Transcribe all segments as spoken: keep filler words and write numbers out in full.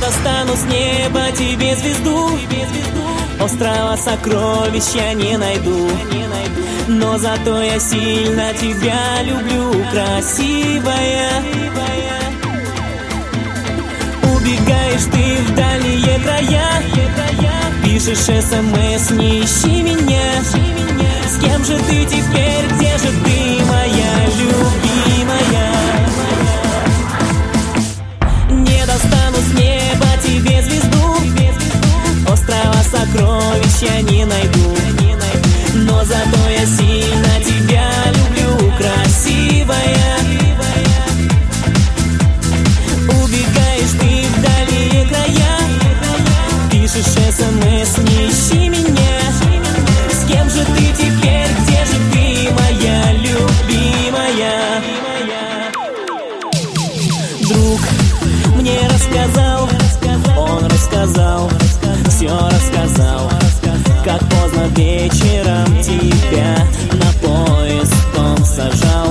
достану с неба тебе звезду, острова сокровищ я не найду, но зато я сильно тебя люблю, красивая. Убегаешь ты в дальние края, пишешь смс, не ищи меня. С кем же ты теперь, где же ты, моя любимая? Не достану с неба тебе звезду, острова сокровищ я не найду, но зато я сильно тебя люблю, красивая. Убегаешь ты в дальние края, пишешь смс, не ищи меня. С кем же ты теперь, где же ты, моя любимая? Друг мне рассказал, он рассказал, все рассказал, как поздно вечером тебя на поезд он сажал.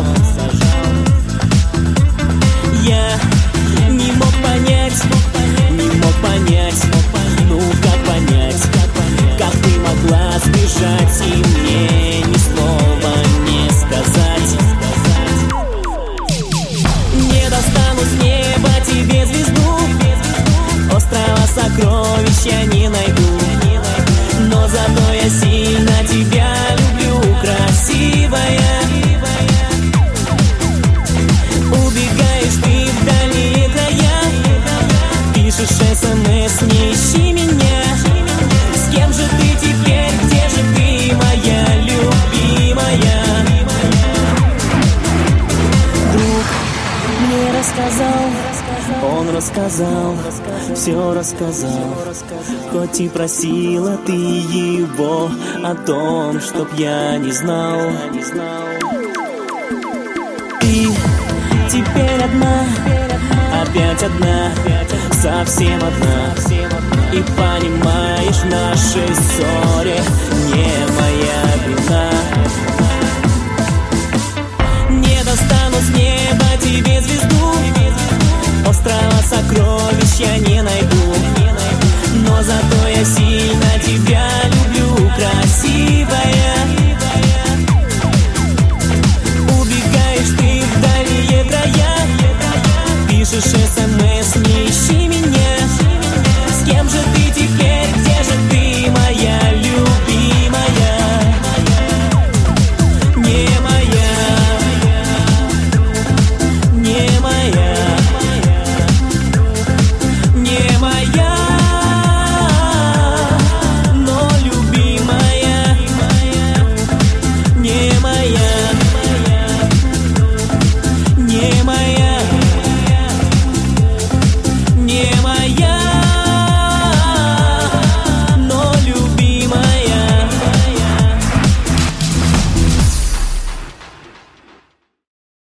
Я не мог понять, не мог понять, ну как понять, как ты могла сбежать и мне ни слова не сказать. Не достану с неба тебе звезду, острова сокровищ я не найду, но зато я сильно тебя люблю, красивая. Убегаешь ты в дальние края, пишешь смс, не ищи меня. С кем же ты теперь, где же ты, моя любимая? Друг мне рассказал, он рассказал, все рассказал, хоть и просила ты его о том, чтоб я не знал. Ты теперь одна, опять одна, совсем одна, и понимаешь, в нашей ссоре не моя вина. Не достану с неба тебе звезду, острова сокровищ я не найду, но зато я сильно тебя люблю, красивая. Убегаешь ты в дальние края, пишешь смс, не ищи меня. С кем же ты теперь, где же ты, моя любимая? Не моя, не моя, не моя, но любимая. Не моя, не моя.